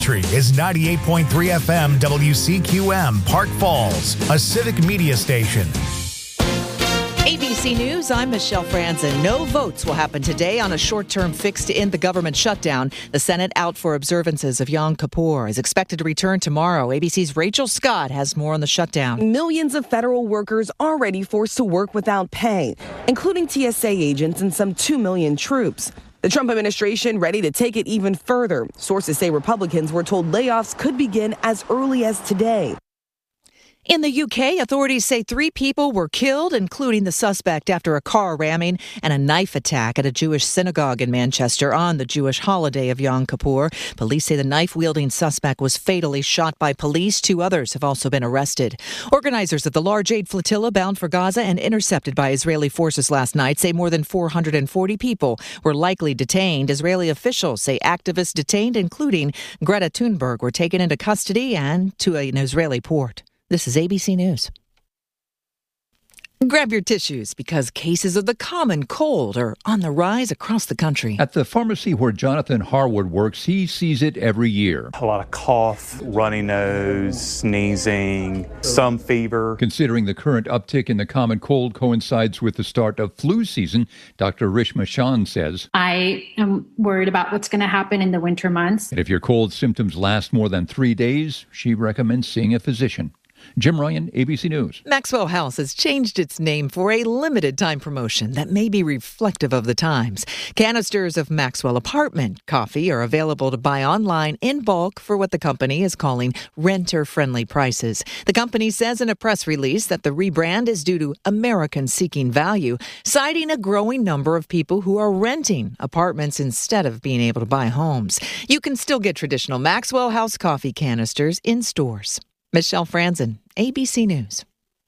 Is 98.3 FM WCQM Park Falls, a civic media station. ABC News, I'm Michelle Franzen. No votes will happen today on a short-term fix to end the government shutdown. The Senate out for observances of Yom Kippur is expected to return tomorrow. ABC's Rachel Scott has more on the shutdown. Millions of federal workers already forced to work without pay, including TSA agents and some 2 million troops. The Trump administration ready to take it even further. Sources say Republicans were told layoffs could begin as early as today. In the UK, authorities say 3 people were killed, including the suspect, after a car ramming and a knife attack at a Jewish synagogue in Manchester on the Jewish holiday of Yom Kippur. Police say the knife-wielding suspect was fatally shot by police. 2 others have also been arrested. Organizers of the large aid flotilla bound for Gaza and intercepted by Israeli forces last night say more than 440 people were likely detained. Israeli officials say activists detained, including Greta Thunberg, were taken into custody and to an Israeli port. This is ABC News. Grab your tissues because cases of the common cold are on the rise across the country. At the pharmacy where Jonathan Harwood works, he sees it every year. A lot of cough, runny nose, sneezing, some fever. Considering the current uptick in the common cold coincides with the start of flu season, Dr. Rishma Shan says, I am worried about what's going to happen in the winter months. And if your cold symptoms last more than 3 days, she recommends seeing a physician. Jim Ryan, ABC News. Maxwell House has changed its name for a limited-time promotion that may be reflective of the times. Canisters of Maxwell Apartment coffee are available to buy online in bulk for what the company is calling renter-friendly prices. The company says in a press release that the rebrand is due to Americans seeking value, citing a growing number of people who are renting apartments instead of being able to buy homes. You can still get traditional Maxwell House coffee canisters in stores. Michelle Franzen, ABC News.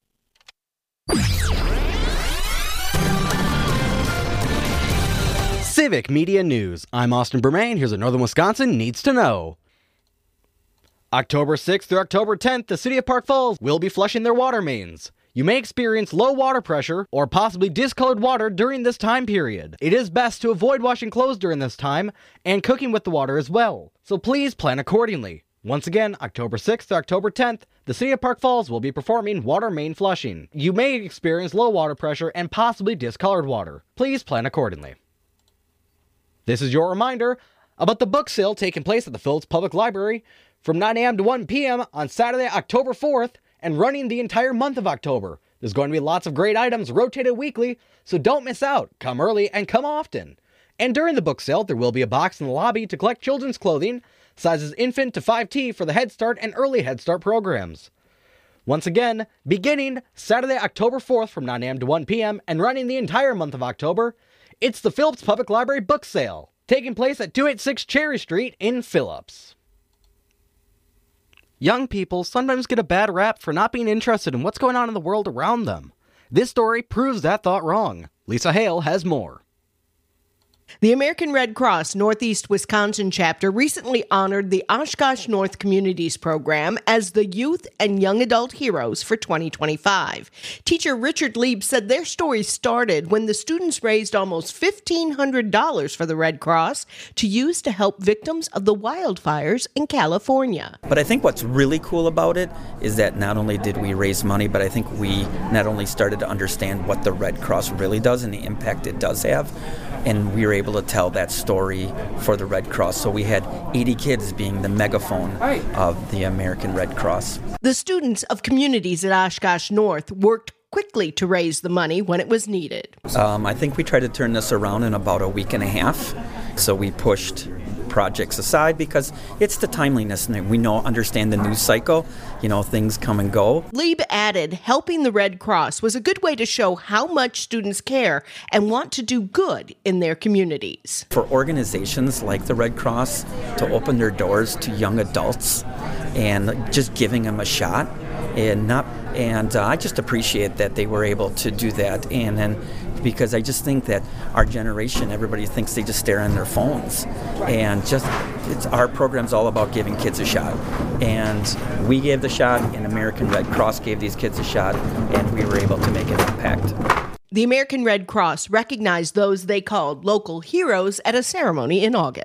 Civic Media News. I'm Austin Bermain. Here's what Northern Wisconsin needs to know. October 6th through October 10th, the city of Park Falls will be flushing their water mains. You may experience low water pressure or possibly discolored water during this time period. It is best to avoid washing clothes during this time and cooking with the water as well. So please plan accordingly. Once again, October 6th to October 10th, the city of Park Falls will be performing water main flushing. You may experience low water pressure and possibly discolored water. Please plan accordingly. This is your reminder about the book sale taking place at the Phillips Public Library from 9 a.m. to 1 p.m. on Saturday, October 4th, and running the entire month of October. There's going to be lots of great items rotated weekly, so don't miss out. Come early and come often. And during the book sale, there will be a box in the lobby to collect children's clothing, sizes infant to 5T for the Head Start and Early Head Start programs. Once again, beginning Saturday, October 4th from 9 a.m. to 1 p.m. and running the entire month of October, it's the Phillips Public Library Book Sale, taking place at 286 Cherry Street in Phillips. Young people sometimes get a bad rap for not being interested in what's going on in the world around them. This story proves that thought wrong. Lisa Hale has more. The American Red Cross Northeast Wisconsin chapter recently honored the Oshkosh North Communities Program as the Youth and Young Adult Heroes for 2025. Teacher Richard Lieb said their story started when the students raised almost $1,500 for the Red Cross to use to help victims of the wildfires in California. But I think what's really cool about it is that not only did we raise money, but I think we not only started to understand what the Red Cross really does and the impact it does have, and we were able to tell that story for the Red Cross. So we had 80 kids being the megaphone of the American Red Cross. The students of communities at Oshkosh North worked quickly to raise the money when it was needed. I think we tried to turn this around in about a week and a half. So we pushed projects aside because it's the timeliness, and we understand the news cycle. Things come and go. Lieb added, helping the Red Cross was a good way to show how much students care and want to do good in their communities. For organizations like the Red Cross to open their doors to young adults and just giving them a shot, and I just appreciate that they were able to do that, and then because I just think that our generation, everybody thinks they just stare on their phones, and our program's all about giving kids a shot, and we gave the shot, and American Red Cross gave these kids a shot, and we were able to make an impact. The American Red Cross recognized those they called local heroes at a ceremony in August.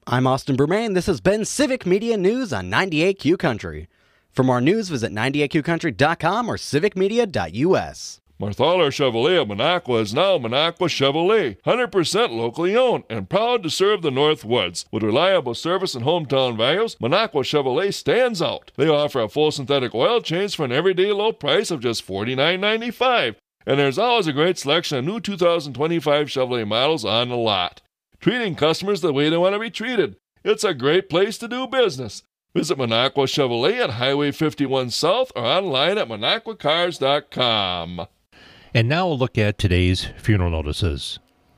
I'm Austin Bermain. This has been Civic Media News on 98Q Country. For more news, visit 98QCountry.com or civicmedia.us. Marthaler Chevrolet of Minocqua is now Minocqua Chevrolet, 100% locally owned and proud to serve the North Woods. With reliable service and hometown values, Minocqua Chevrolet stands out. They offer a full synthetic oil change for an everyday low price of just $49.95. And there's always a great selection of new 2025 Chevrolet models on the lot. Treating customers the way they want to be treated. It's a great place to do business. Visit Minocqua Chevrolet at Highway 51 South or online at minocquacars.com. And now a look at today's funeral notices.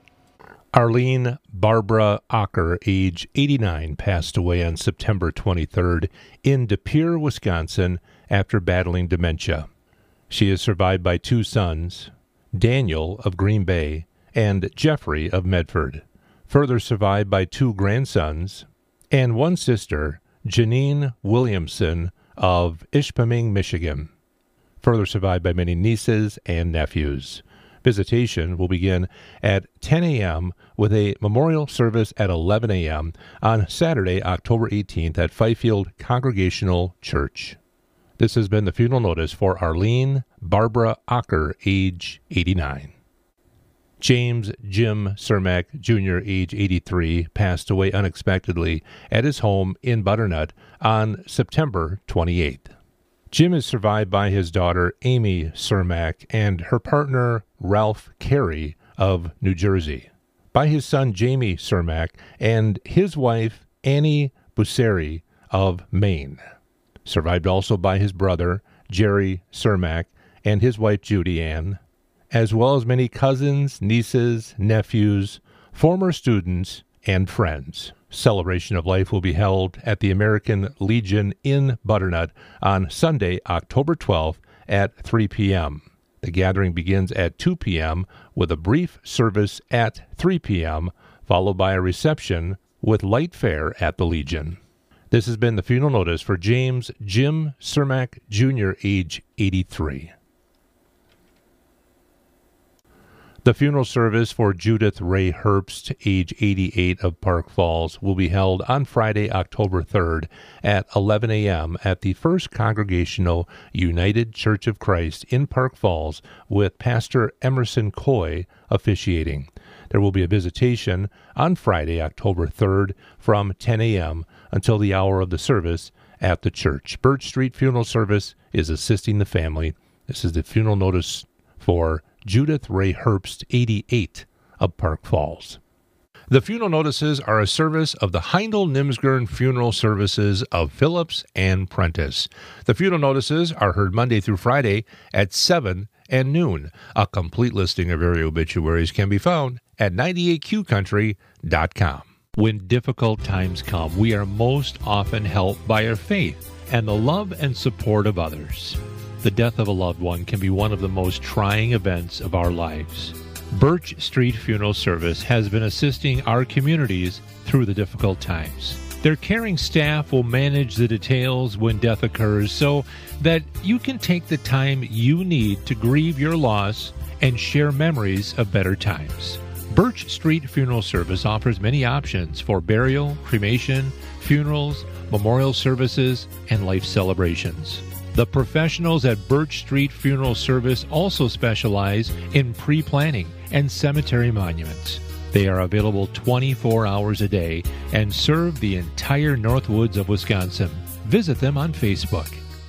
Arlene Barbara Acker, age 89, passed away on September 23rd in De Pere, Wisconsin, after battling dementia. She is survived by 2 sons, Daniel of Green Bay and Jeffrey of Medford, further survived by 2 grandsons, and 1 sister, Janine Williamson of Ishpeming, Michigan, further survived by many nieces and nephews. Visitation will begin at 10 a.m. with a memorial service at 11 a.m. on Saturday, October 18th at Fifield Congregational Church. This has been the funeral notice for Arlene Barbara Acker, age 89. James Jim Cermak, Jr., age 83, passed away unexpectedly at his home in Butternut on September 28th. Jim is survived by his daughter, Amy Cermak, and her partner, Ralph Carey of New Jersey, by his son, Jamie Cermak, and his wife, Annie Busseri of Maine. Survived also by his brother, Jerry Cermak, and his wife, Judy Ann, as well as many cousins, nieces, nephews, former students, and friends. Celebration of Life will be held at the American Legion in Butternut on Sunday, October 12th at 3 p.m. The gathering begins at 2 p.m. with a brief service at 3 p.m., followed by a reception with light fare at the Legion. This has been the funeral notice for James Jim Cermak, Jr., age 83. The funeral service for Judith Ray Herbst, age 88, of Park Falls, will be held on Friday, October 3rd at 11 a.m. at the First Congregational United Church of Christ in Park Falls, with Pastor Emerson Coy officiating. There will be a visitation on Friday, October 3rd from 10 a.m. until the hour of the service at the church. Birch Street Funeral Service is assisting the family. This is the funeral notice for Judith Ray Herbst, 88, of Park Falls. The funeral notices are a service of the Heindel-Nimsgern Funeral Services of Phillips and Prentice. The funeral notices are heard Monday through Friday at 7 and noon. A complete listing of area obituaries can be found at 98QCountry.com. When difficult times come, we are most often helped by our faith and the love and support of others. The death of a loved one can be one of the most trying events of our lives. Birch Street Funeral Service has been assisting our communities through the difficult times. Their caring staff will manage the details when death occurs so that you can take the time you need to grieve your loss and share memories of better times. Birch Street Funeral Service offers many options for burial, cremation, funerals, memorial services, and life celebrations. The professionals at Birch Street Funeral Service also specialize in pre-planning and cemetery monuments. They are available 24 hours a day and serve the entire North Woods of Wisconsin. Visit them on Facebook.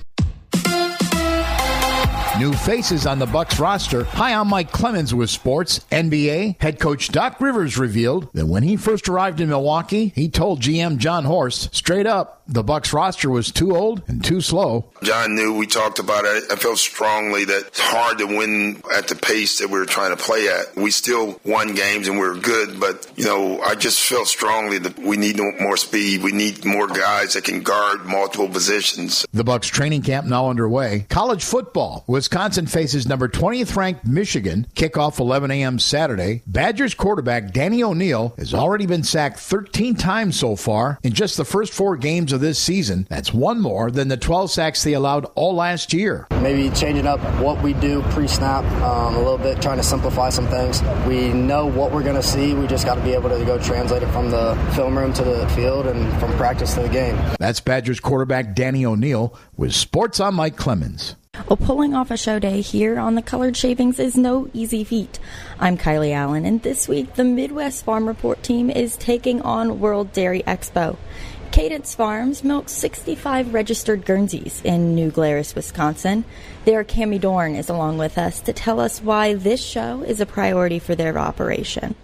New faces on the Bucs roster. Hi, I'm Mike Clemens with sports. NBA head coach Doc Rivers revealed that when he first arrived in Milwaukee, he told GM John Horst straight up the Bucs roster was too old and too slow. John knew, we talked about it. I felt strongly that it's hard to win at the pace that we were trying to play at. We still won games and we were good, but, I just felt strongly that we need more speed. We need more guys that can guard multiple positions. The Bucs training camp now underway. College football. Wisconsin faces number 20th ranked Michigan. Kickoff 11 a.m. Saturday. Badgers quarterback Danny O'Neal has already been sacked 13 times so far in just the first 4 games of of this season. That's one more than the 12 sacks they allowed all last year. Maybe changing up what we do pre-snap a little bit, trying to simplify some things. We know what we're going to see. We just got to be able to go translate it from the film room to the field and from practice to the game. That's Badgers quarterback Danny O'Neill with Sports on Mike Clemens. Well, pulling off a show day here on the Colored Shavings is no easy feat. I'm Kylie Allen, and this week the Midwest Farm Report team is taking on World Dairy Expo. Cadence Farms milks 65 registered Guernseys in New Glarus, Wisconsin. Their Cammie Dorn is along with us to tell us why this show is a priority for their operation.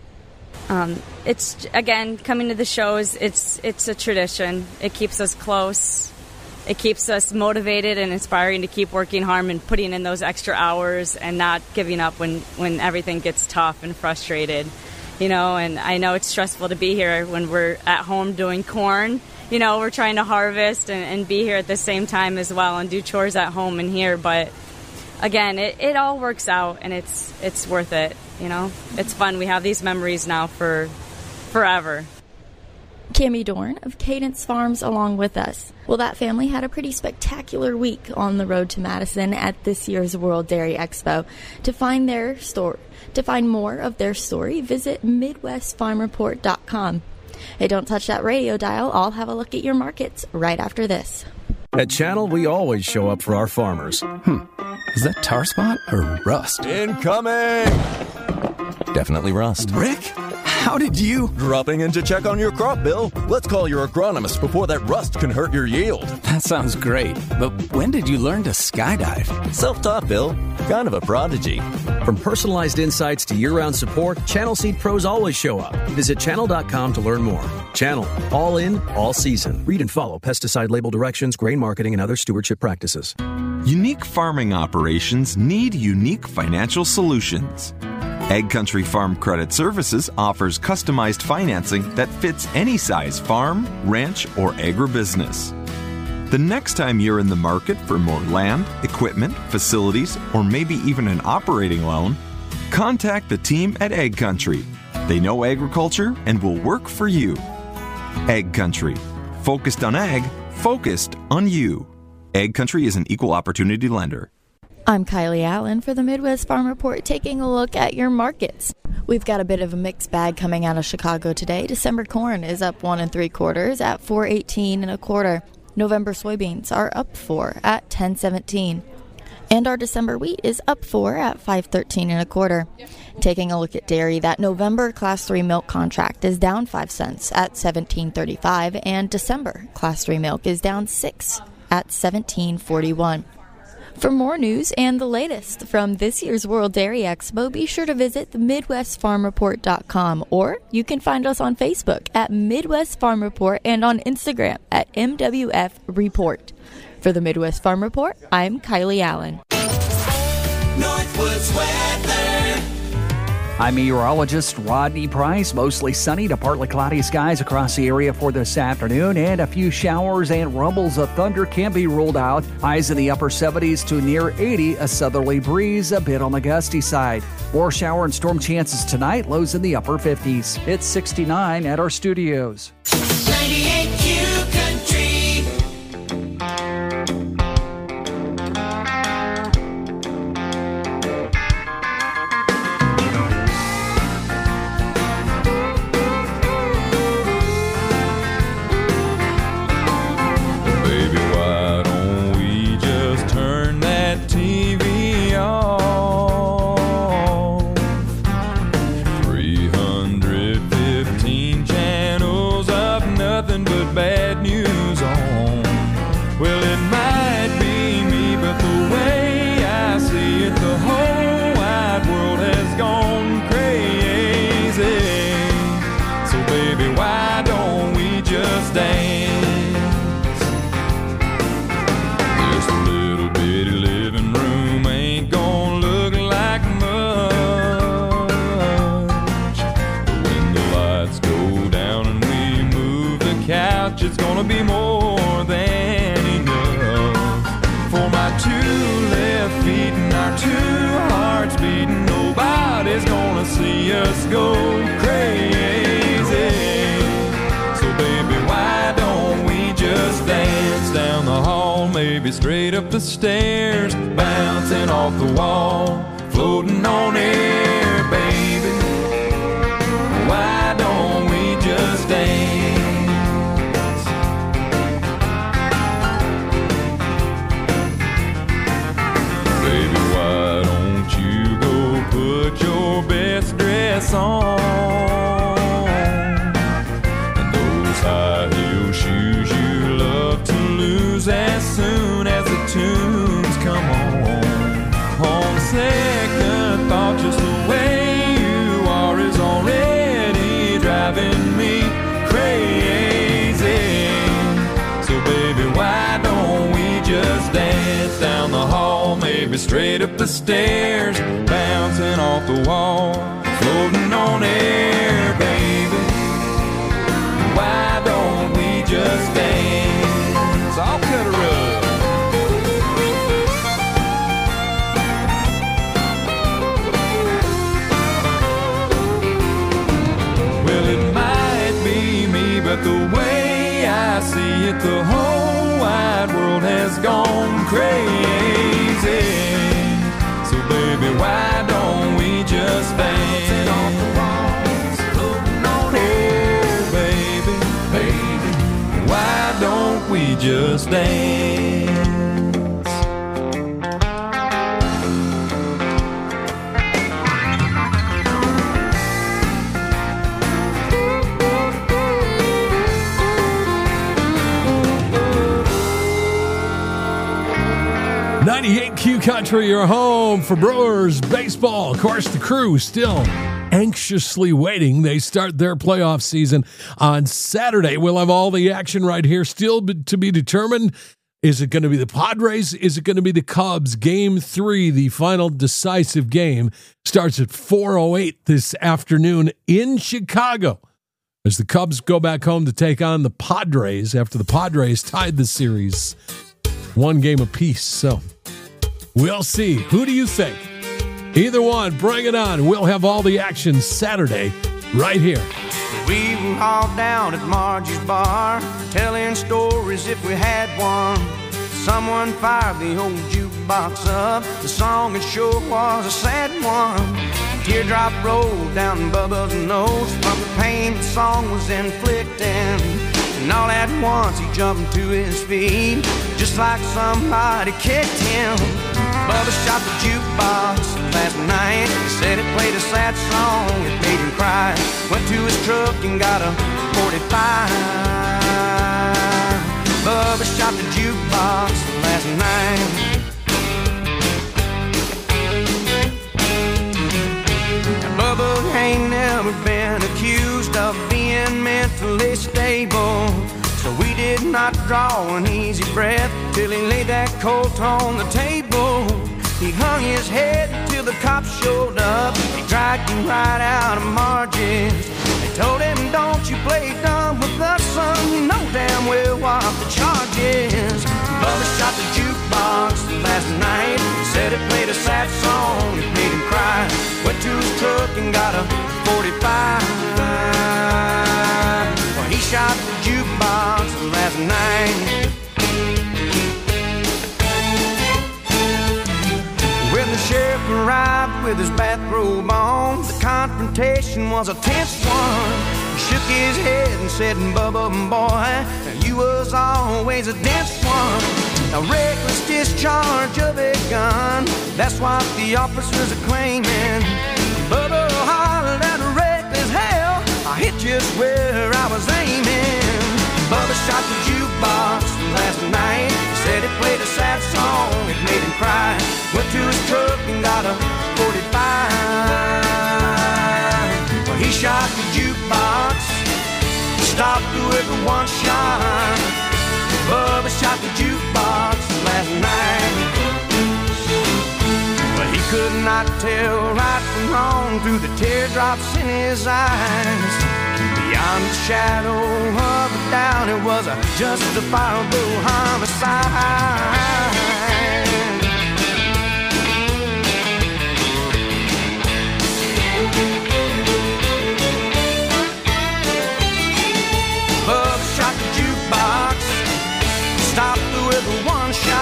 It's, again, coming to the shows, it's a tradition. It keeps us close. It keeps us motivated and inspiring to keep working hard and putting in those extra hours and not giving up when everything gets tough and frustrated. You know, and I know it's stressful to be here when we're at home doing corn. You know, we're trying to harvest and be here at the same time as well and do chores at home and here. But, again, it all works out and it's worth it, you know. It's fun. We have these memories now for forever. Cammie Dorn of Cadence Farms along with us. Well, that family had a pretty spectacular week on the road to Madison at this year's World Dairy Expo. To find more of their story, visit MidwestFarmReport.com. Hey, don't touch that radio dial. I'll have a look at your markets right after this. At Channel, we always show up for our farmers. Is that tar spot or rust? Incoming! Definitely rust. Rick? How did you? Dropping in to check on your crop, Bill. Let's call your agronomist before that rust can hurt your yield. That sounds great. But when did you learn to skydive? Self-taught, Bill. Kind of a prodigy. From personalized insights to year-round support, Channel Seed pros always show up. Visit channel.com to learn more. Channel. All in, all season. Read and follow pesticide label directions, grain marketing, and other stewardship practices. Unique farming operations need unique financial solutions. AgCountry Farm Credit Services offers customized financing that fits any size farm, ranch, or agribusiness. The next time you're in the market for more land, equipment, facilities, or maybe even an operating loan, contact the team at AgCountry. They know agriculture and will work for you. AgCountry. Focused on ag, focused on you. AgCountry is an equal opportunity lender. I'm Kylie Allen for the Midwest Farm Report, taking a look at your markets. We've got a bit of a mixed bag coming out of Chicago today. December corn is up 1 3/4 at $4.18 1/4. November soybeans are up 4 at $10.17. And our December wheat is up 4 at $5.13 1/4. Taking a look at dairy, that November Class 3 milk contract is down 5 cents at $17.35, and December Class 3 milk is down 6 at $17.41. For more news and the latest from this year's World Dairy Expo, be sure to visit the MidwestFarmReport.com, or you can find us on Facebook at Midwest Farm Report and on Instagram at MWF Report. For the Midwest Farm Report, I'm Kylie Allen. Northwoods weather. I'm meteorologist Rodney Price. Mostly sunny to partly cloudy skies across the area for this afternoon, and a few showers and rumbles of thunder can be ruled out. Highs in the upper 70s to near 80, a southerly breeze a bit on the gusty side. More shower and storm chances tonight, lows in the upper 50s. It's 69 at our studios. 98Q Country. It's gonna be more than enough for my 2 left feet and our 2 hearts beating. Nobody's gonna see us go crazy. So baby, why don't we just maybe straight up the stairs, bouncing off the wall, floating on air, baby. Why don't we just dance? Baby, why don't you go put your best dress on? And those high heel shoes you love to lose as soon as the tunes come on. On second thought, just the way you are is already driving me crazy. So baby, why don't we just dance down the hall, maybe straight up the stairs, bouncing off the wall, floating on air, baby. Why don't we just dance? I'll cut a rug. Well, it might be me, but the way I see it, the whole wide world has gone crazy. So baby, why don't we just dance off the walls, floating on air, baby, baby. Why don't we just dance? 98 Q Country, your home for Brewers baseball. Of course, the Crew still anxiously waiting. They start their playoff season on Saturday. We'll have all the action right here, still to be determined. Is it going to be the Padres? Is it going to be the Cubs? Game 3, the final decisive game, starts at 4:08 this afternoon in Chicago as the Cubs go back home to take on the Padres after the Padres tied the series 1 game apiece. So we'll see. Who do you think? Either one, bring it on. We'll have all the action Saturday right here. We were all down at Margie's bar, telling stories if we had one. Someone fired the old jukebox up. The song it sure was a sad one. A teardrop rolled down Bubba's nose from the pain the song was inflicting. And all at once he jumped to his feet, just like somebody kicked him. Bubba shot the jukebox last night. He said it played a sad song, it made him cry. Went to his truck and got a 45. Bubba shot the jukebox last night. Now Bubba ain't never been accused of being mentally stable, so we did not draw an easy breath till he laid that colt on the table. He hung his head till the cops showed up. He dragged him right out of Margie's. They told him, don't you play dumb with us, son. You know damn well what the charge is. Bubba shot the jukebox last night. He said it played a sad song, it made him cry. Went to his truck and got a 45. Well, he shot the jukebox last night. When the sheriff arrived with his bathrobe on, the confrontation was a tense one. He shook his head and said, Bubba, boy, you was always a dense one. A reckless discharge of a gun, that's what the officers are claiming. Bubba hollered at a reckless hell, I hit just where I was aiming. Bubba shot the jukebox last night. He said it played a sad song, it made him cry. Went to his truck and got a 45. Well, he shot the jukebox, stopped with a one shot. Bubba shot the jukebox last night. But he could not tell right from wrong through the teardrops in his eyes. Beyond the shadow of a doubt, it was a justifiable homicide. Bubba shot the jukebox, stopped with a one shot.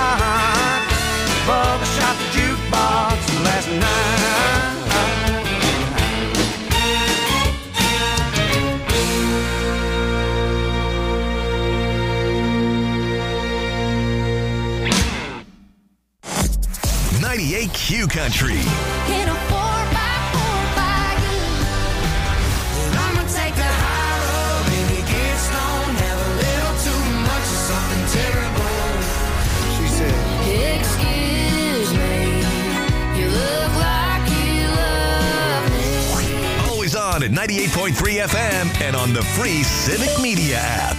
98 Q Country. In a 4x4 wagon. And I'ma take the high road. Maybe get stoned, have a little too much of something terrible. She said, excuse me, you look like you love me. Always on at 98.3 FM and on the free Civic Media app.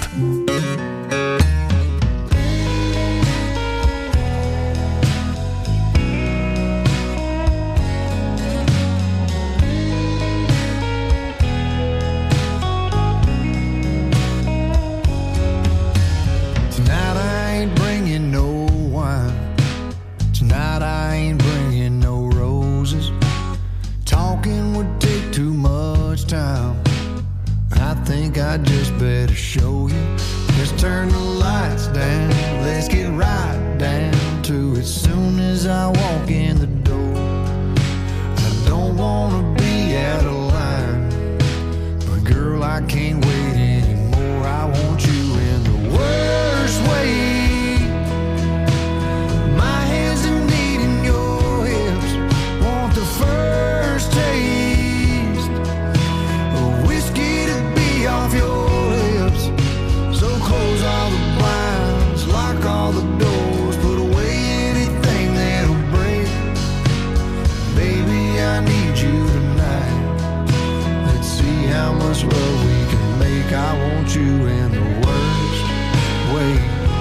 Tonight I ain't bringing no wine. Tonight I ain't bringing no roses. Talking would take too much time. I think I just better show you. Let's turn the lights down. Let's get right down to it. Soon as I walk in the door, I don't wanna be out of line, but girl, I can't wait anymore. I want you in the worst way. My hands are needing your hips. Want the first taste of whiskey to be off your lips. So close all the blinds, lock all the doors, put away anything that'll break. Baby, I need you tonight. Let's see how much love we can make. I want you in the worst way.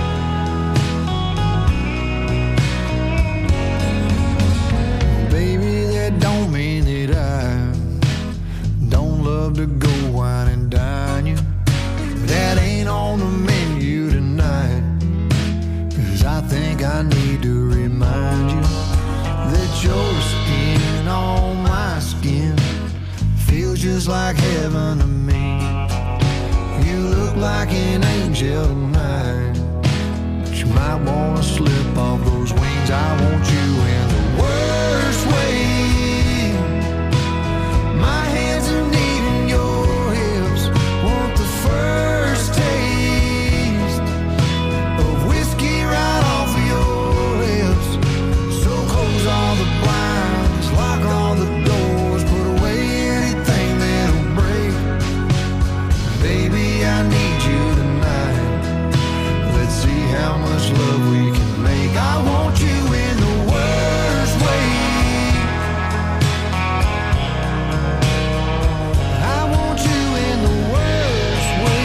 Baby, that don't mean that I don't love to go wine and dine you. That ain't on the menu tonight. 'Cause I think I need to remind you that your skin on my skin feels just like heaven to me. You look like an angel tonight, but you might wanna slip off those wings. I want you in the worst way. My hands are needing your hips. Want the first taste of whiskey right off of your lips. So close all the blinds, lock all the doors, put away anything that'll break. Baby, I need you tonight. Let's see how much love we can make. I want you in the worst way. I want you in the worst way.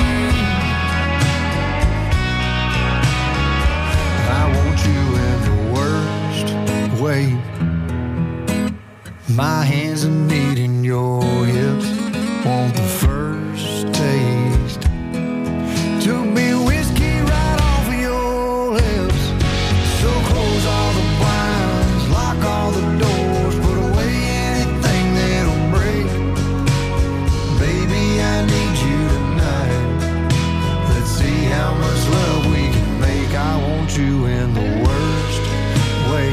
I want you in the worst way. My hands are needing your hips. Want the first taste to be whiskey right off of your lips. So close all the blinds, lock all the doors, put away anything that'll break. Baby, I need you tonight. Let's see how much love we can make. I want you in the worst way.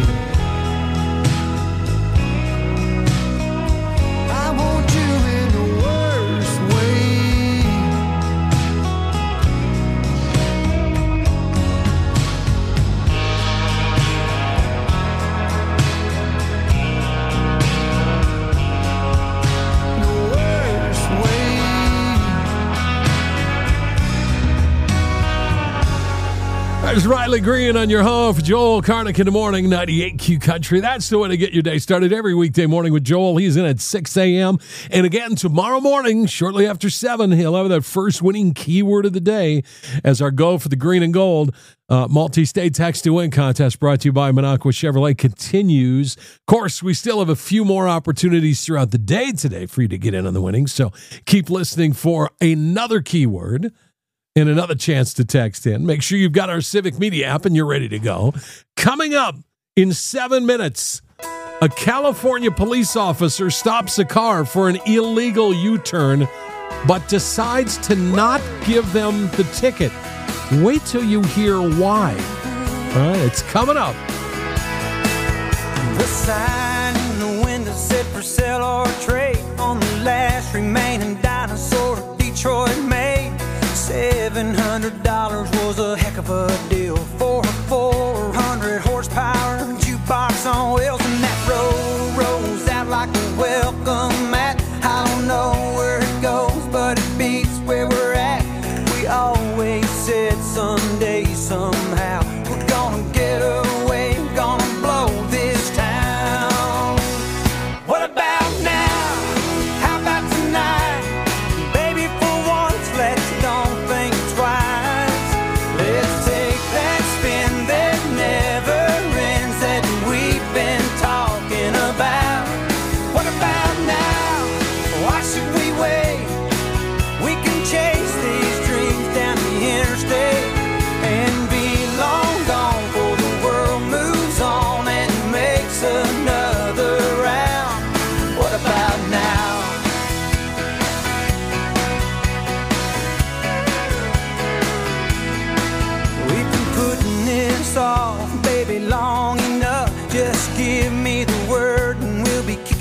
I want you in the worst way. The worst way. There's Riley Green on your home for Joel Carnick in the morning, 98 Q Country. That's the way to get your day started every weekday morning with Joel. He's in at 6 a.m. And again, tomorrow morning, shortly after 7, he'll have that first winning keyword of the day as our go for the green and gold. Multi-state text to win contest brought to you by Minocqua Chevrolet continues. Of course, we still have a few more opportunities throughout the day today for you to get in on the winnings. So keep listening for another keyword and another chance to text in. Make sure you've got our Civic Media app and you're ready to go. Coming up in 7 minutes, a California police officer stops a car for an illegal U-turn, but decides to not give them the ticket. Wait till you hear why. All right, it's coming up. The sign in the window said for sale or trade on the last remaining dinosaur Detroit made. $700 was a heck of a deal for a 400 horsepower jukebox on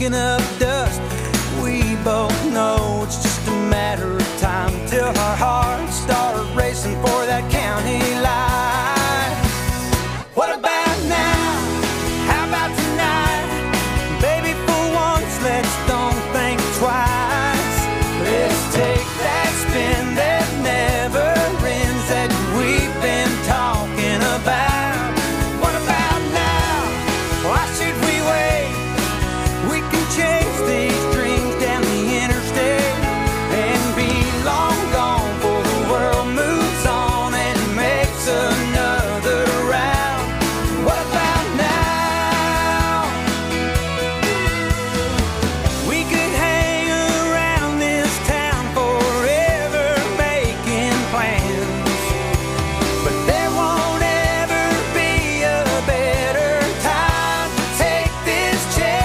kicking up dust. We both know it's just a matter of time till our hearts start racing for that county line. What about now? How about tonight? Baby, for once, let's don't think twice. Let's take that spin that never ends that we've been talking about. What about now? Why should we wait? We can chase these dreams down the interstate and be long gone before the world moves on and makes another round. What about now? We could hang around this town forever making plans, but there won't ever be a better time to take this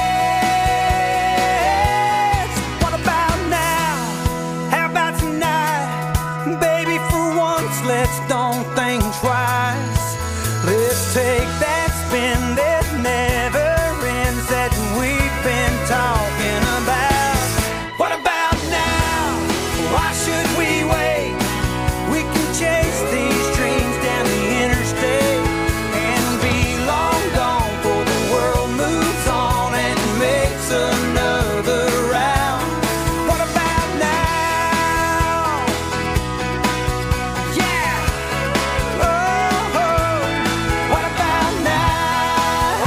chance. What about now? How about tonight? Baby, for once, let's don't think twice. Let's take that spin that never ends that we've been talking about. What about now? Why should we wait? We can chase these dreams down the interstate and be long gone before the world moves on and makes another round. What about now? Yeah. Oh, what about now?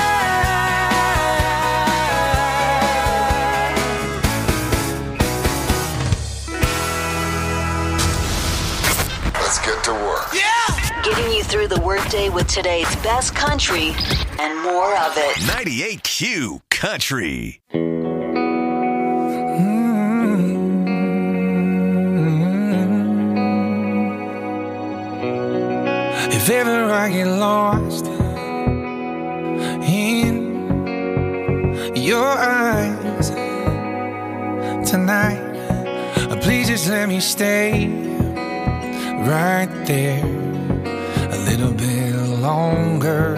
Let's get to work. Getting you through the workday with today's best country and more of it. 98Q Country. If ever I get lost in your eyes tonight, please just let me stay right there a little bit longer.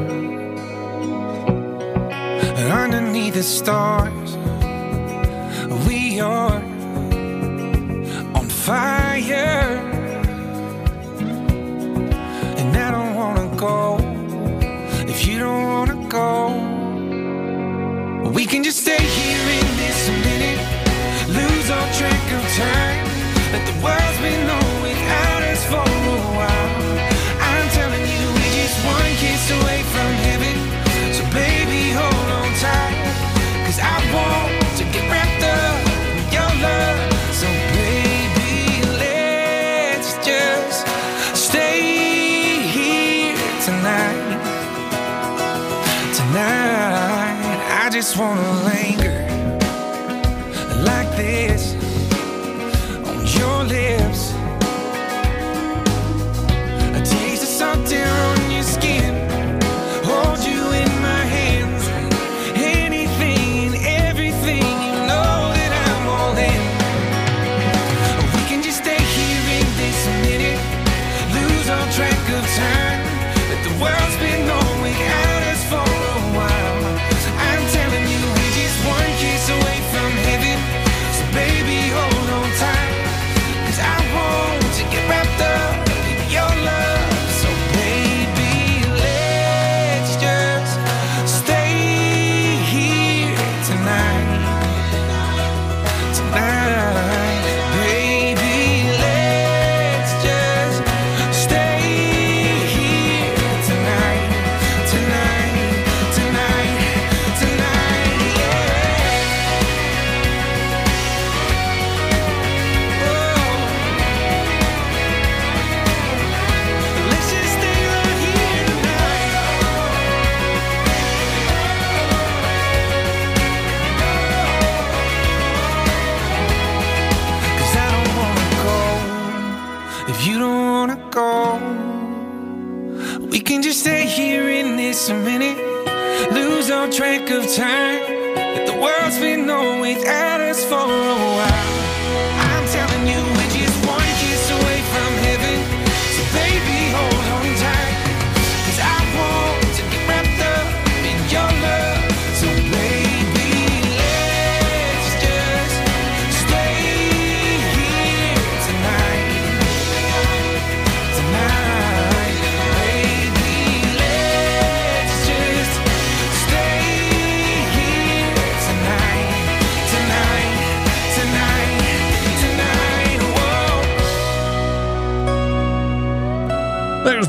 And underneath the stars, we are on fire. And I don't wanna go if you don't wanna go. We can just stay here in this minute, lose all track of time. Let the world's been on without us for a while. I'm telling you, we're just one kiss away from heaven. So baby, hold on tight, 'cause I want to get wrapped up in your love. So baby, let's just stay here tonight. Tonight, I just wanna linger like this on your lips. A taste of salt air on your skin, hold you in my hands. Anything and everything, you know that I'm all in. We can just stay here in this minute, lose all track of time. Let the world's been on without us for a while. I'm telling you, we're just one kiss away from heaven. So baby, hold on tight, 'cause I want to get wrapped up in your love. So baby, let's just stay here tonight. Tonight, baby, let's just stay here tonight. Tonight, tonight, tonight, yeah. Let's just stay right here tonight. 'Cause I don't wanna go if you don't wanna go. We can just stay here in this minute, lose all track of time. Let the world's been on without us for a while. I'm telling you, we're just one kiss away from heaven. So baby, hold on tight, 'cause I want to get wrapped up in your love. So baby,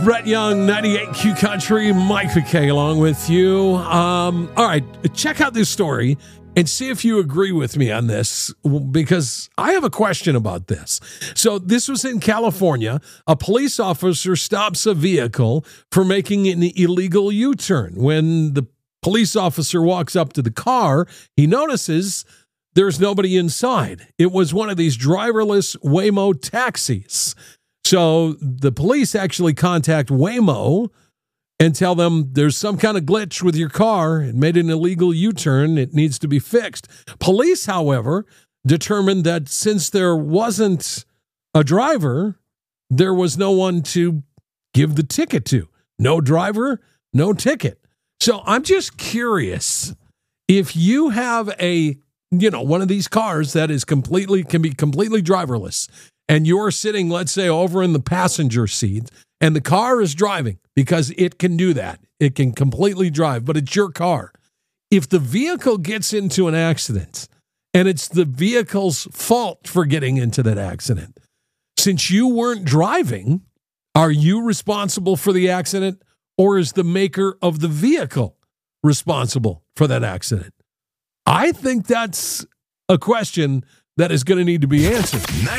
Brett Young, 98Q Country, Mike McKay along with you. All right, check out this story and see if you agree with me on this, because I have a question about this. So this was in California. A police officer stops a vehicle for making an illegal U-turn. When the police officer walks up to the car, he notices there's nobody inside. It was one of these driverless Waymo taxis. So the police actually contact Waymo and tell them there's some kind of glitch with your car. It made an illegal U-turn. It needs to be fixed. Police, however, determined that since there wasn't a driver, there was no one to give the ticket to. No driver, no ticket. So I'm just curious, if you have one of these cars that is can be completely driverless, and you're sitting, let's say, over in the passenger seat, and the car is driving, because it can do that. It can completely drive, but it's your car. If the vehicle gets into an accident, and it's the vehicle's fault for getting into that accident, since you weren't driving, are you responsible for the accident, or is the maker of the vehicle responsible for that accident? I think that's a question that is going to need to be answered.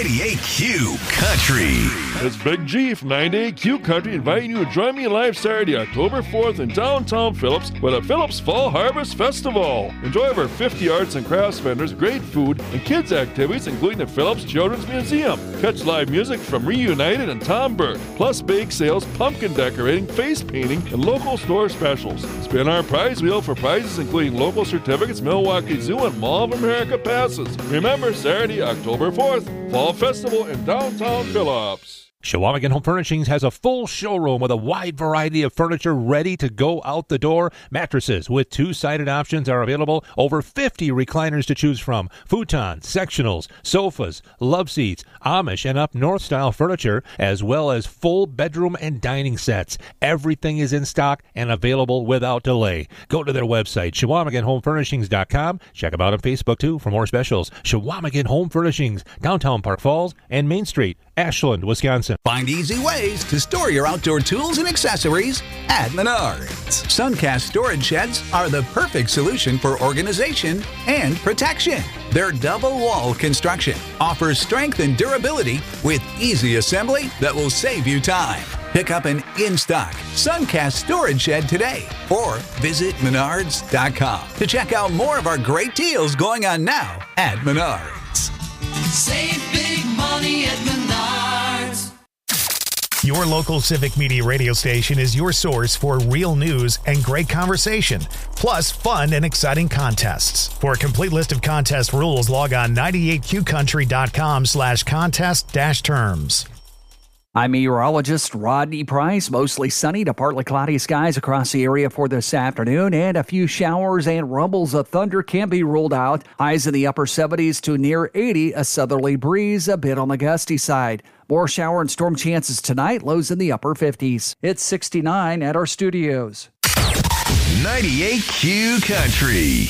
98Q Country. It's Big G from 98Q Country inviting you to join me live Saturday, October 4th in downtown Phillips for the Phillips Fall Harvest Festival. Enjoy over 50 arts and crafts vendors, great food, and kids activities, including the Phillips Children's Museum. Catch live music from Reunited and Tom Burke, plus bake sales, pumpkin decorating, face painting, and local store specials. Spin our prize wheel for prizes including local certificates, Milwaukee Zoo, and Mall of America passes. Remember, Saturday, October 4th, Fall Festival in downtown Phillips. Chequamegon Home Furnishings has a full showroom with a wide variety of furniture ready to go out the door. Mattresses with two-sided options are available. Over 50 recliners to choose from. Futons, sectionals, sofas, love seats, Amish and up north style furniture, as well as full bedroom and dining sets. Everything is in stock and available without delay. Go to their website, ChequamegonHomeFurnishings.com. Check them out on Facebook, too, for more specials. Chequamegon Home Furnishings, downtown Park Falls and Main Street, Ashland, Wisconsin. Find easy ways to store your outdoor tools and accessories at Menards. Suncast storage sheds are the perfect solution for organization and protection. Their double-wall construction offers strength and durability with easy assembly that will save you time. Pick up an in-stock Suncast storage shed today or visit Menards.com to check out more of our great deals going on now at Menards. Save big money at Menards. Your local Civic Media radio station is your source for real news and great conversation, plus fun and exciting contests. For a complete list of contest rules, log on 98qcountry.com/contest-terms. I'm meteorologist Rodney Price. Mostly sunny to partly cloudy skies across the area for this afternoon, and a few showers and rumbles of thunder can be ruled out. Highs in the upper 70s to near 80, a southerly breeze a bit on the gusty side. More shower and storm chances tonight, lows in the upper 50s. It's 69 at our studios. 98Q Country.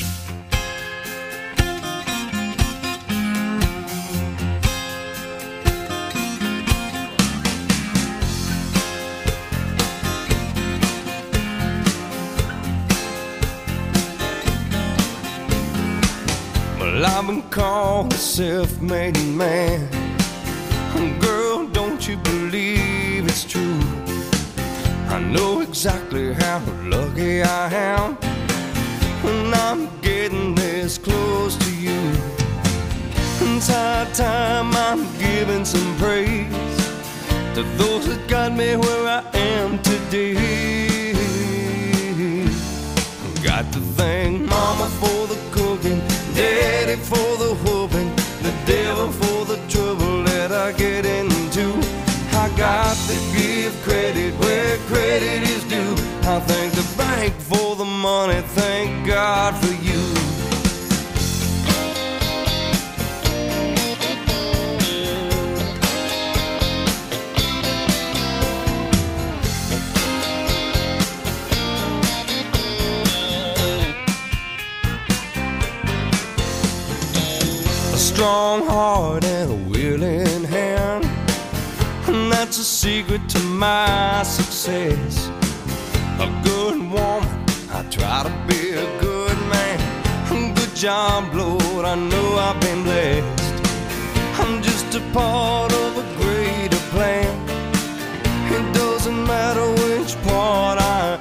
Well, I've been called a self-made man. Girl, don't you believe it's true? I know exactly how lucky I am when I'm getting this close to you. It's high time I'm giving some praise to those that got me where I am today. Got to thank Mama for the cooking, Daddy for the whooping, the devil for the trouble that I get into. I got to give credit where credit is due. I thank the bank for the money, thank God for you. A strong heart and a willing hand, and that's a secret to my success. A good woman, I try to be a good man. Good job, Lord, I know I've been blessed. I'm just a part of a greater plan. It doesn't matter which part I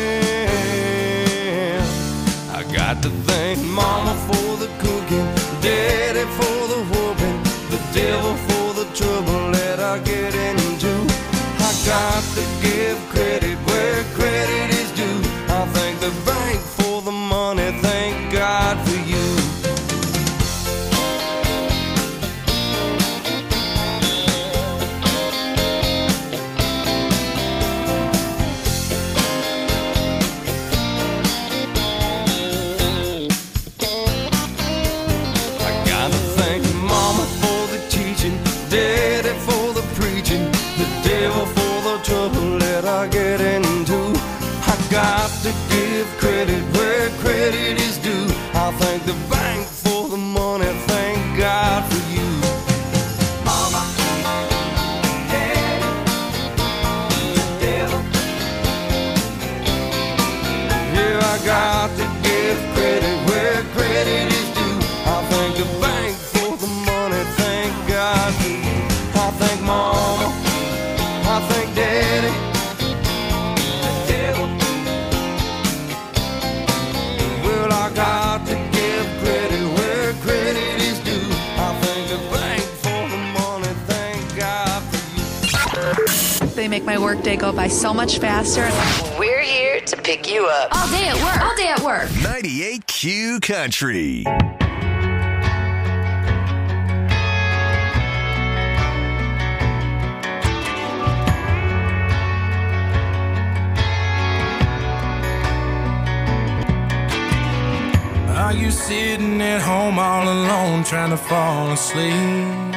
am. I got to thank Mama for the cooking, Daddy for the whooping, the devil for the trouble that I get into. I got to give credit where credit is due. I thank the bank for the money, thank God for you. Trouble that I get into. I got to give credit where credit is due. I thank the bank for the money, thank God for you. Mama, Daddy, the devil. Yeah, I got to give credit where credit is due. I thank the bank for the money, thank God for you. I thank Mama, I thank Daddy, the devil. Well, I got to give credit where credit is due. I thank the bank for the money, thank God for you. They make my workday go by so much faster. We're here to pick you up. All day at work. All day at work. 98Q Country. Are you sitting at home all alone trying to fall asleep?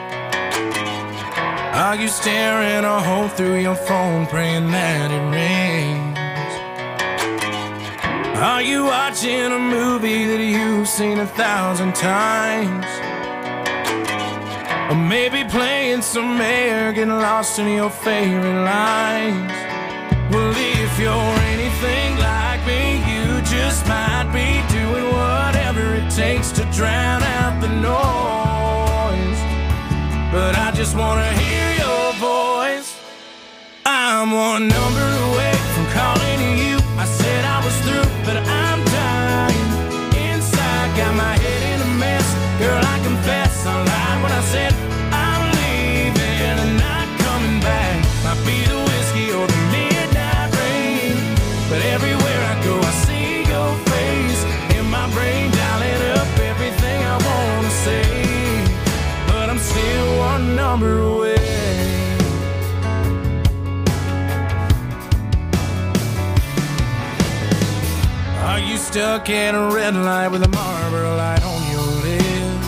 Are you staring a hole through your phone praying that it rains? Are you watching a movie that you've seen 1,000 times? Or maybe playing some air, getting lost in your favorite lines? Well, if you're anything like me, you just might be doing whatever it takes to drown out the noise. But I just want to hear your voice. I'm one number away from calling you. I said I was through, but I'm dying. Inside, got my head in a mess. Girl, I confess, I lied when I said I'm leaving and not coming back. Might be the whiskey or the midnight rain, but everywhere I go I see your face in my brain, dialing up everything I want to say. But I'm still one number away. Are you stuck at a red light with a Marlboro light on your lip?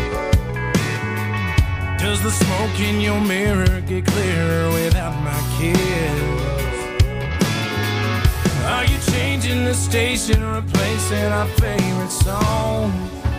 Does the smoke in your mirror get clearer without my kiss? Are you changing the station, replacing our favorite song?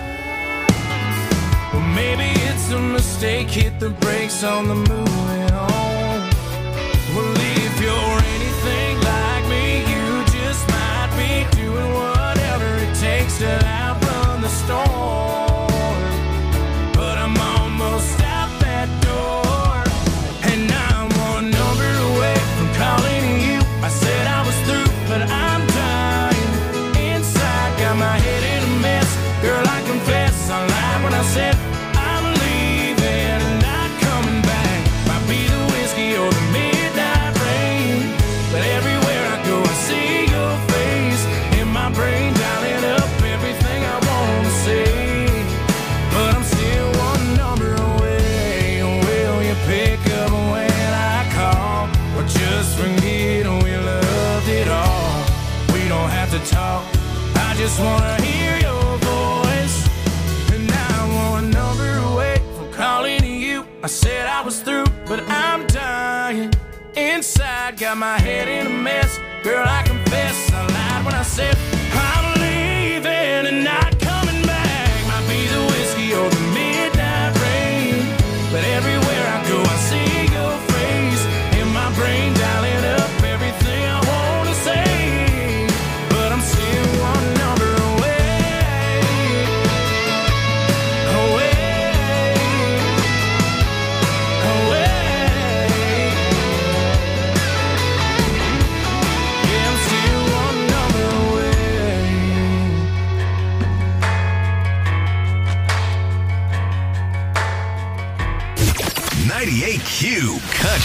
Well, maybe it's a mistake, hit the brakes on the moving on. Well, if you're anything like me, you just might be doing whatever it takes to outrun the storm. But I'm almost out that door, and I'm one number away from calling you. I said I was through, but I'm dying. Inside, got my head in a mess. Girl, I confess, I lied when I said I'm leaving and not coming back. Might be the whiskey or the midnight rain, but everywhere I go I see your face in my brain, dialing up everything I want to say. But I'm still one number away. Will you pick up when I call, or just forget we loved it all? We don't have to talk, I just want to hear your voice. And I'm one number away from calling you. I said I was through, but I'm dying. Inside, got my head in a mess. Girl, I confess, I lied when I said I'm leaving and not coming back. Might be the whiskey or the midnight rain, but everywhere I go I see your face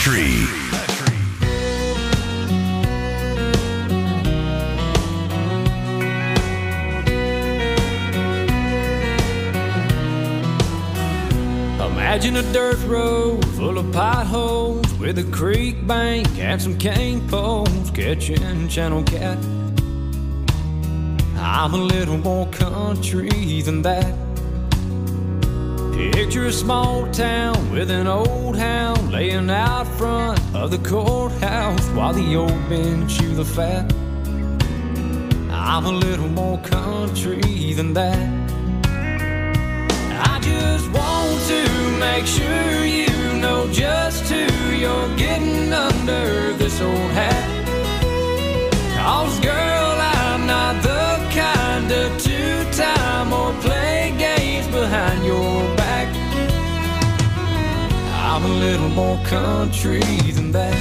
Country. Imagine a dirt road full of potholes with a creek bank and some cane poles catching channel cat. I'm a little more country than that. Picture a small town with an old hound laying out front of the courthouse while the old men chew the fat. I'm a little more country than that. I just want to make sure you know just who you're getting under this old hat. 'Cause girl, I'm not the kind of two-time or play games behind your back. I'm a little more country than that.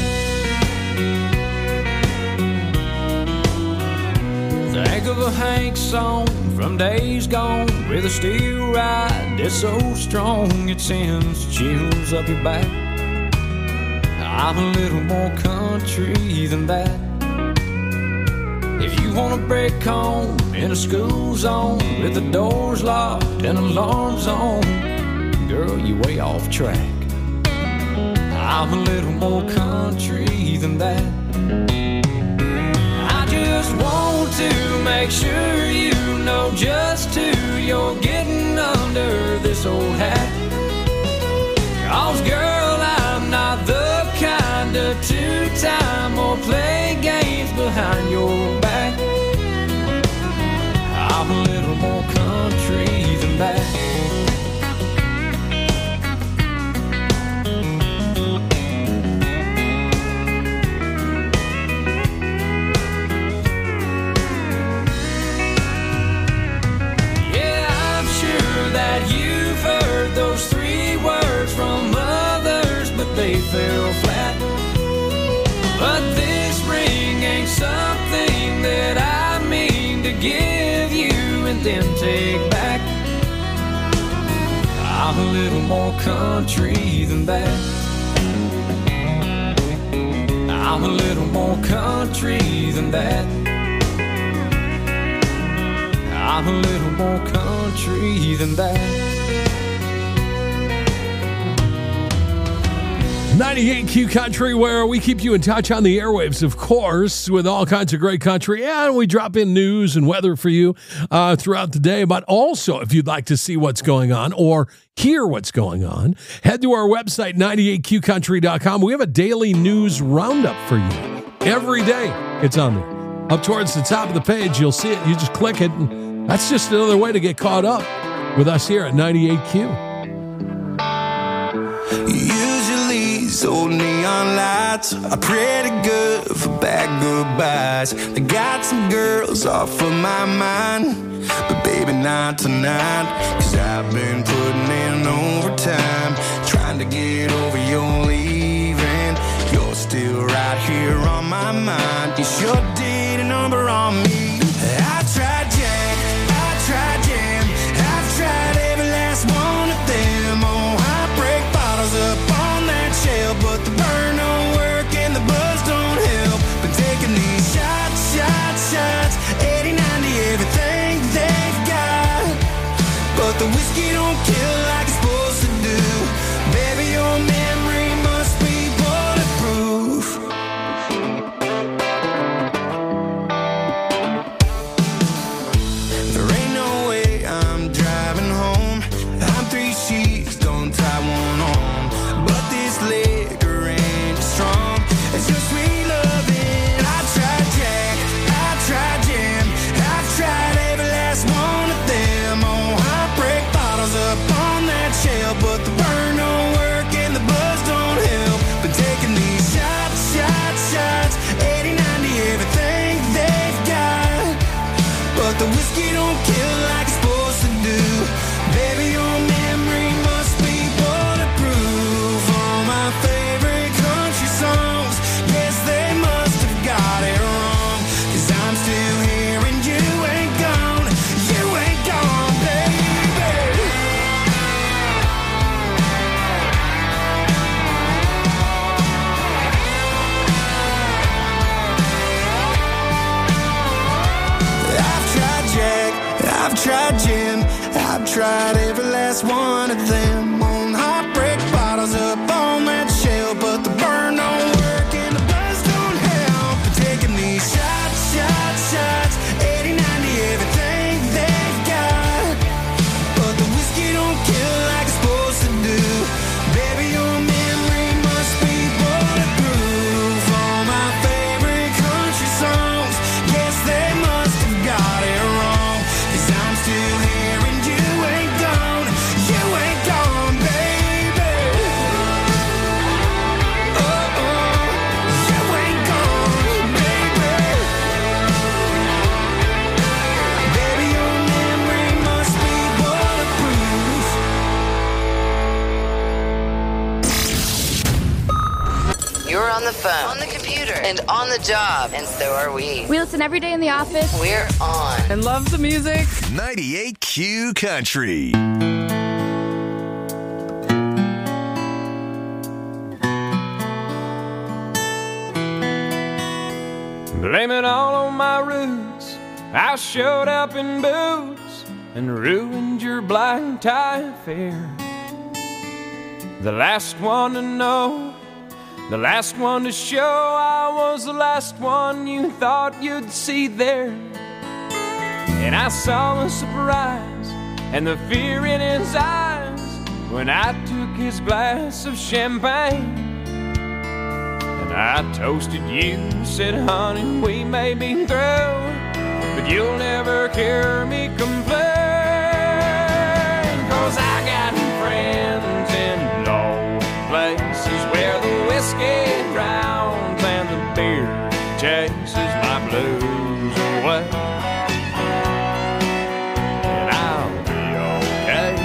Think of a Hank song from days gone with a steel ride that's so strong it sends chills up your back. I'm a little more country than that. If you want to break home in a school zone with the doors locked and alarms on, girl, you way off track. I'm a little more country than that. I just want to make sure you know just who you're getting under this old hat. 'Cause girl, I'm not the kind of two-time or play games behind your back. I'm a little more country than that. Those 3 words from others, but they fell flat. But this ring ain't something that I mean to give you and then take back. I'm a little more country than that. I'm a little more country than that. I'm a little more country than that. 98 Q Country, where we keep you in touch on the airwaves, of course, with all kinds of great country, and we drop in news and weather for you throughout the day. But also, if you'd like to see what's going on or hear what's going on, head to our website, 98qcountry.com. We have a daily news roundup for you. Every day, it's on there. Up towards the top of the page, you'll see it. You just click it, and that's just another way to get caught up with us here at 98Q. Old neon lights are pretty good for bad goodbyes. They got some girls off of my mind, but baby not tonight. 'Cause I've been putting in overtime, trying to get over your leaving. You're still right here on my mind. You sure did a number on me. I tried Jack, I tried Jam, I've tried every last one of them. Oh, I break bottles up on that shelf, but the burn don't work and the buzz don't help. Been taking these shots, shots, shots, 80, 90, everything they've got. But the whiskey don't kill like it's supposed to do. Baby, your memory must be bulletproof. I've tried gin, I've tried every last one of them. On heartbreak bottles up on that shelf, but the burn don't work and the buzz don't help. But taking these shots, 80, 90, everything they've got. But the whiskey don't kill like it's supposed to do. Baby, your memory must be bulletproof. All my favorite country songs, yes, they must have got it wrong. 'Cause I'm still here and you ain't gone, baby. Oh, you ain't gone, baby. Baby, your memory must be bulletproof. You're on the phone, on the computer, and on the job, and so are we. We listen every day in the office. We're on. And love the music. 98Q Country. Blame it all on my roots. I showed up in boots and ruined your black tie affair. The last one to know, the last one to show, I was the last one you thought you'd see there. And I saw the surprise and the fear in his eyes when I took his glass of champagne. And I toasted you, said, honey, we may be through, but you'll never hear me complain. 'Cause I got friends in low places where the whiskey drowns and the beer chases my blues away. And I'll be okay.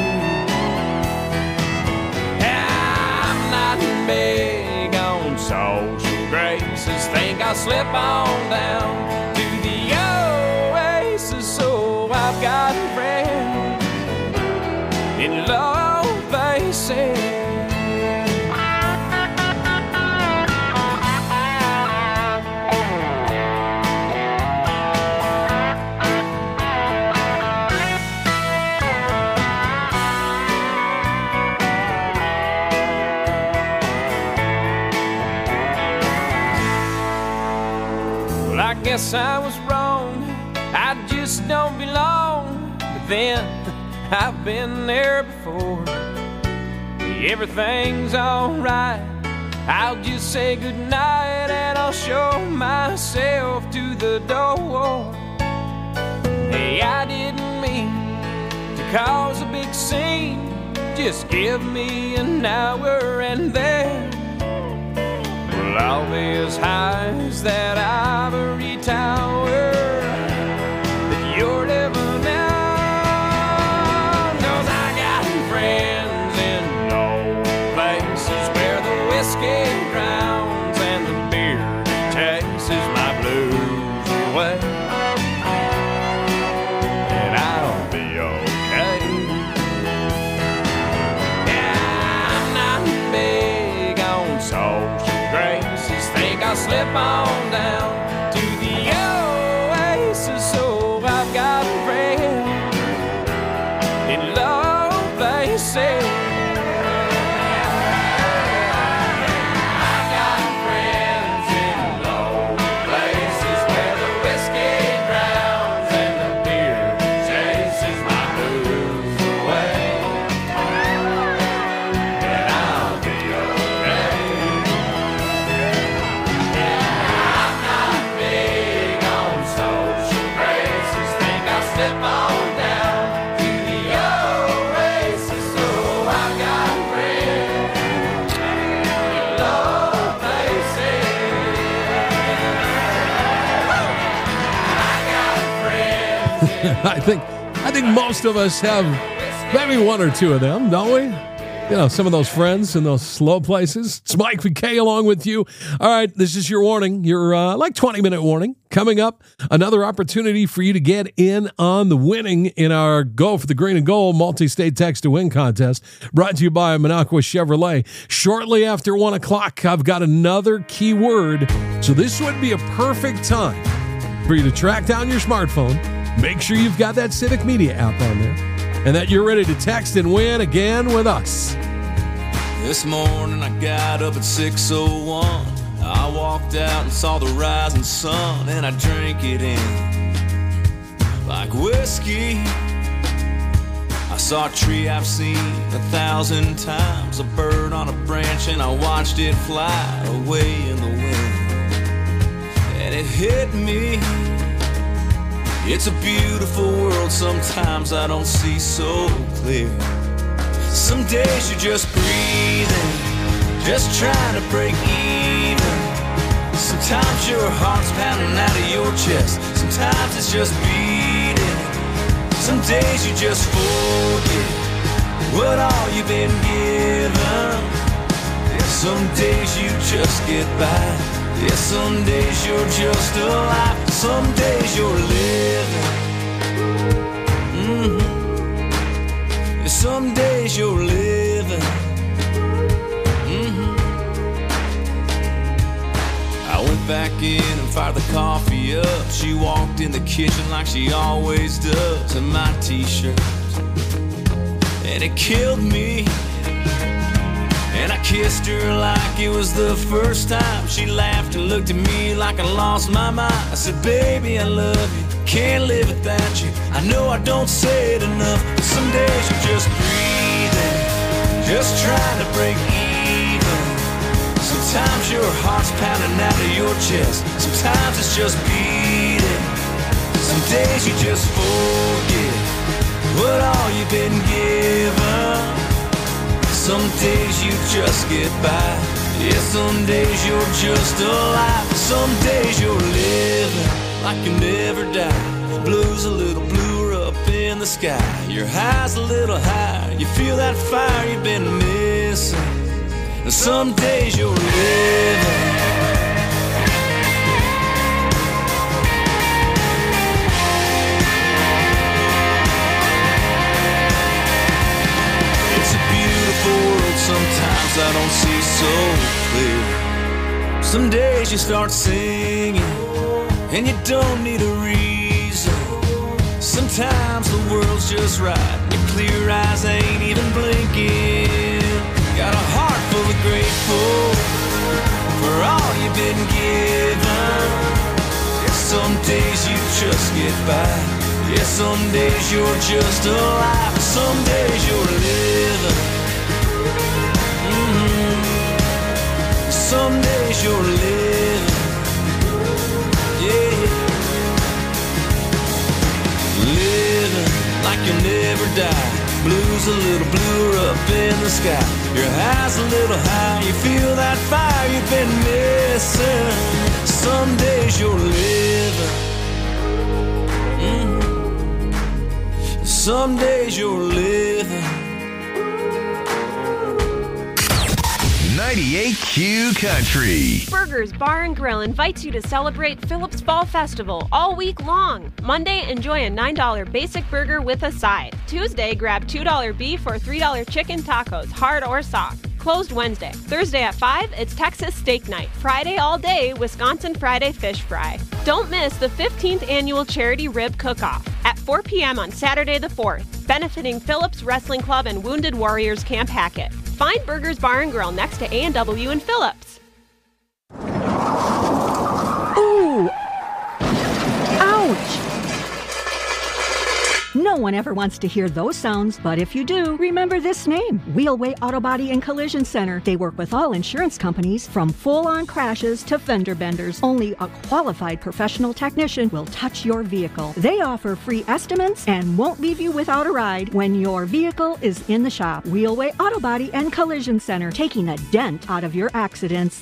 I'm not big on social graces. Think I'll slip on down to the oasis. So I've got friends in low places. Well, I guess I was wrong. I just don't belong. But then I've been there before. Everything's alright. I'll just say goodnight and I'll show myself to the door. Hey, I didn't mean to cause a big scene. Just give me an hour and then we'll all be as high as that ivory tower that you're living on. 'Cause I got friends in low places where the whiskey drowns and the beer chases my blues away. And I'll be okay. Yeah, I'm not big on social graces. Think I'll slip on down to the oasis. So I've got friends in low places. I've got friends in low places where the whiskey drowns and the beer chases my blues away. And I'll be okay. I'm not big on social graces. Think I'll slip on down to the oasis. So I've got friends in low places. I got friends. I think most of us have maybe one or two of them, don't we? You know, some of those friends in those slow places. It's Mike McKay along with you. All right, this is your warning, your 20-minute warning. Coming up, another opportunity for you to get in on the winning in our Go for the Green and Gold multi-state text to win contest, brought to you by Minocqua Chevrolet. Shortly after 1 o'clock, I've got another keyword. So this would be a perfect time for you to track down your smartphone, make sure you've got that Civic Media app on there and that you're ready to text and win again with us. This morning I got up at 6:01. I walked out and saw the rising sun, and I drank it in like whiskey. I saw a tree I've seen 1,000 times, a bird on a branch, and I watched it fly away in the wind. And it hit me, it's a beautiful world, sometimes I don't see so clear. Some days you're just breathing, just trying to break even. Sometimes your heart's pounding out of your chest, sometimes it's just beating. Some days you just forget what all you've been given. Yeah, some days you just get by. Yeah, some days you're just alive. Some days you're living. Yeah, some days you're living. I went back in and fired the coffee up. She walked in the kitchen like she always does in my t-shirt, and it killed me. And I kissed her like it was the first time. She laughed and looked at me like I lost my mind. I said, baby, I love you, can't live without you. I know I don't say it enough, but some days you're just breathing, just trying to break even. Sometimes your heart's pounding out of your chest, sometimes it's just beating. Some days you just forget what all you've been given. Some days you just get by. Yeah, some days you're just alive. Some days you're living like you never die. Blue's a little bluer up in the sky. Your high's a little higher. You feel that fire you've been missing. And some days you're living. Sometimes I don't see so clear. Some days you start singing and you don't need a reason. Sometimes the world's just right, your clear eyes ain't even blinking. Got a heart full of grateful for all you've been given. Yeah, some days you just get by. Yeah, some days you're just alive. Some days you're living. Some days you're living, yeah. Living like you'll never die. Blue's a little bluer up in the sky. Your high's a little high. You feel that fire you've been missing. Some days you're living. Some days you're living. 98Q Country. Burgers Bar and Grill invites you to celebrate Phillips Fall Festival all week long. Monday, enjoy a $9 basic burger with a side. Tuesday, grab $2 beef or $3 chicken tacos, hard or soft. Closed Wednesday. Thursday at 5, it's Texas Steak Night. Friday all day, Wisconsin Friday Fish Fry. Don't miss the 15th annual Charity Rib Cook-Off at 4 p.m. on Saturday the 4th, benefiting Phillips Wrestling Club and Wounded Warriors Camp Hackett. Find Burgers Bar and Grill next to A&W in Phillips. Ooh! Ouch! No one ever wants to hear those sounds, but if you do, remember this name, Wheelway Auto Body and Collision Center. They work with all insurance companies, from full-on crashes to fender benders. Only a qualified professional technician will touch your vehicle. They offer free estimates and won't leave you without a ride when your vehicle is in the shop. Wheelway Auto Body and Collision Center, taking a dent out of your accidents.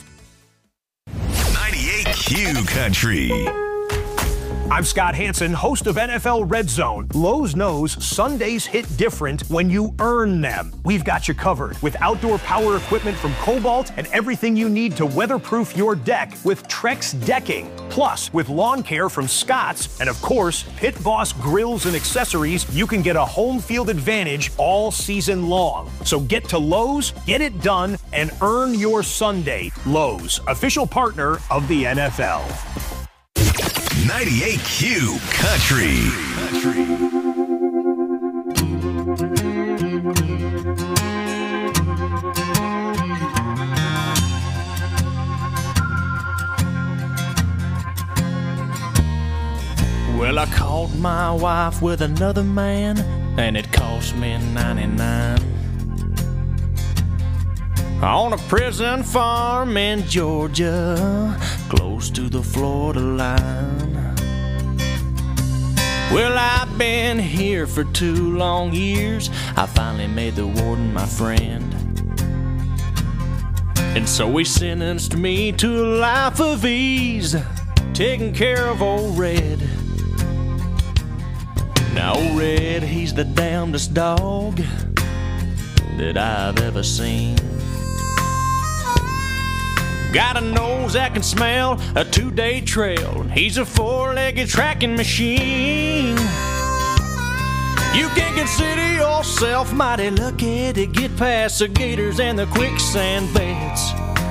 98Q Country. I'm Scott Hansen, host of NFL Red Zone. Lowe's knows Sundays hit different when you earn them. We've got you covered with outdoor power equipment from Cobalt and everything you need to weatherproof your deck with Trex decking. Plus, with lawn care from Scott's and, of course, Pit Boss grills and accessories, you can get a home field advantage all season long. So get to Lowe's, get it done, and earn your Sunday. Lowe's, official partner of the NFL. 98Q Country. Well, I caught my wife with another man, and it cost me 99. On a prison farm in Georgia, close to the Florida line. Well, I've been here for 2 long years. I finally made the warden my friend. And so he sentenced me to a life of ease, taking care of old Red. Now, old Red, he's the damnedest dog that I've ever seen. Got a nose that can smell a 2-day trail. He's a 4-legged tracking machine. You can consider yourself mighty lucky to get past the gators and the quicksand beds.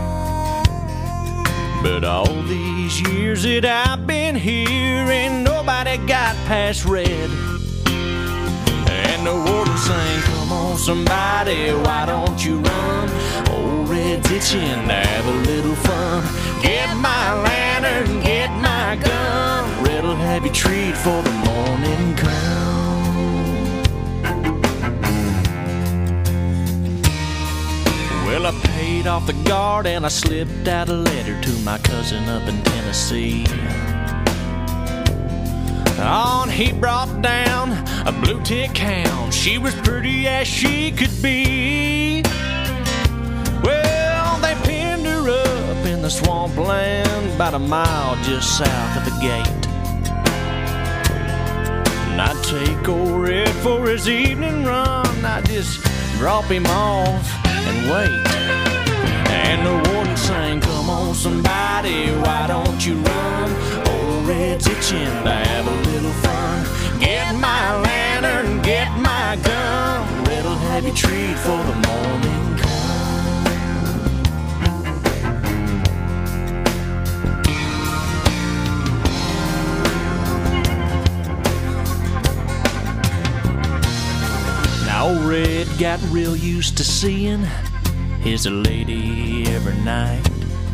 But all these years that I've been here, ain't nobody got past Red. And the warden sang, come on somebody, why don't you run? Old Red's itching to have a little fun. Get my lantern, get my gun. Red'll have you treat for the morning come. Well, I paid off the guard and I slipped out a letter to my cousin up in Tennessee. On he brought down a blue tick hound. She was pretty as she could be. Well, they pinned her up in the swampland about a mile just south of the gate. And I'd take old Red for his evening run. I'd just drop him off and wait. And the warden sang, come on somebody, why don't you run? Old Red's itching to have a little fun. Get my lantern, get my gun. Red'll have you treat for the morning come. Now old Red got real used to seeing his lady every night.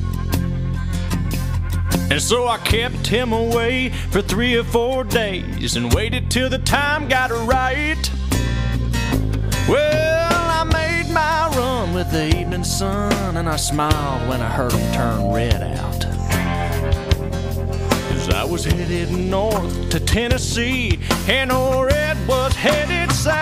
And so I kept him away for 3 or 4 days and waited till the time got right. Well, I made my run with the evening sun, and I smiled when I heard him turn Red out. 'Cause I was headed north to Tennessee, and old Red was headed south.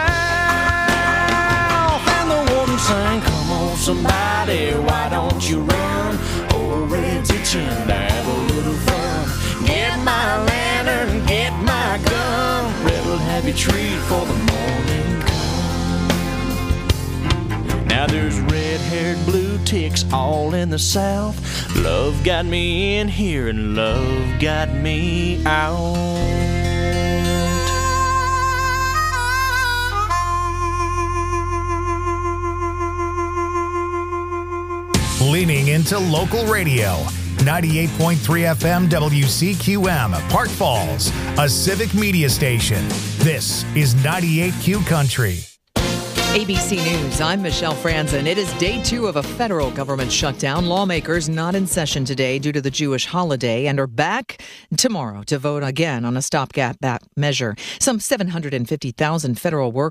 And the warden sang, come on somebody, why don't you run? Old Red's itching to have a little fun. Get my lantern, get my gun. Red'll have you treat for the morning come. Now there's red-haired blue ticks all in the south. Love got me in here and love got me out. Leaning into local radio. 98.3 FM WCQM, Park Falls, a civic media station. This is 98Q Country. ABC News, I'm Michelle Franzen. It is day 2 of a federal government shutdown. Lawmakers not in session today due to the Jewish holiday and are back tomorrow to vote again on a stopgap measure. Some 750,000 federal workers